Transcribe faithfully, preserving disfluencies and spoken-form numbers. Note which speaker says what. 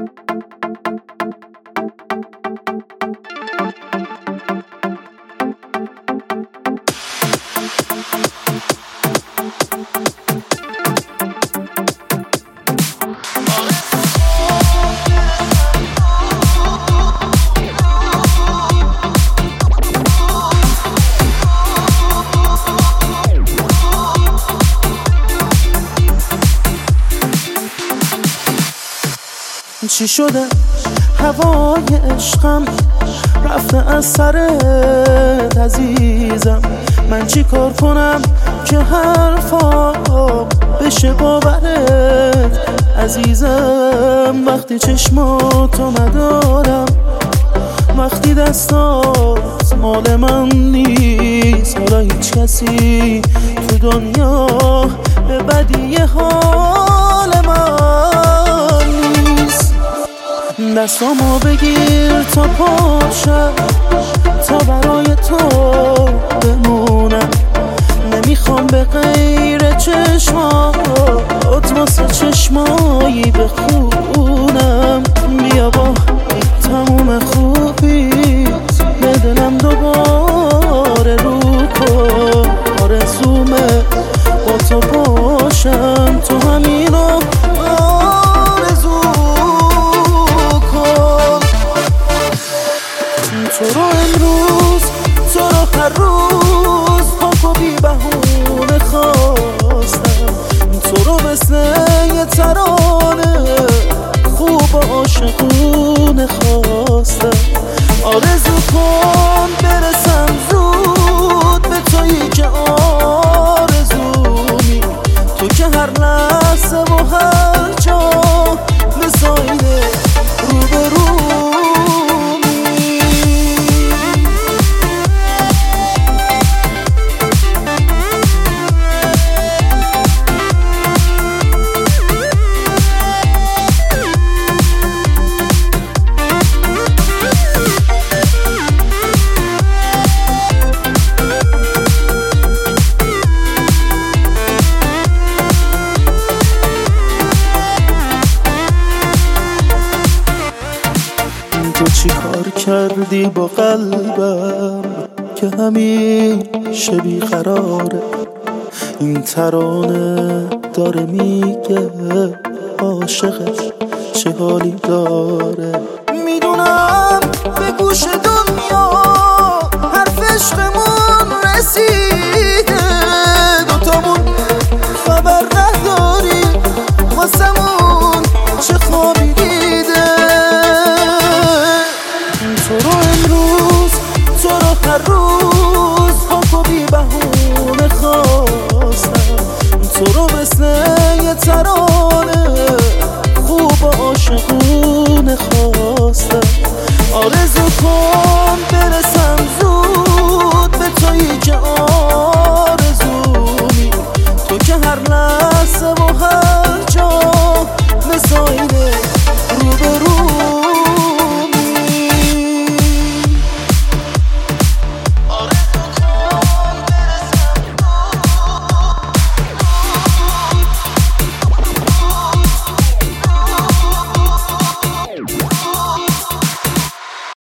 Speaker 1: چی شده هوای عشقم رفته از سرت عزیزم؟ من چی کار کنم که حرفا بشه باورت عزیزم؟ وقتی چشماتو ندارم، وقتی دستات مال من نیست، حالا هیچ کسی تو دنیا به بدی حال من نیست. دستامو بگیر تا پاشم، تا برای تو بمونم. نمیخوام به غیر چشمات واسه چشمایی بخونم. بیا با تموم خوبیت به دلم دوباره رو کن. آرزومه با تو باشم، تو همینو آرزو کن. تو رو امروز، تو رو هر روز پاک و بی بهونه خواستم. تو رو مثل یه ترانه خوب و عاشقونه خواستم. آرزو کن برسم زود به تویی که آرزومی، تو که هر لحظه و هر جا مسایده رو به رومی. تو چی کار کردی با قلبم که همیشه بیقراره؟ این ترانه داره میگه عاشقش چه حالی داره. میدونم به گوش دنیا حرف عشقمون رسیده، دوتامون خبر نداری واسمون چه خوابی دیده. تو رو امروز، تو رو هر روز پاک و بی بهونه خواستم. تو رو مثل یه ترانه خوب و عاشقونه خواستم. آرزو کن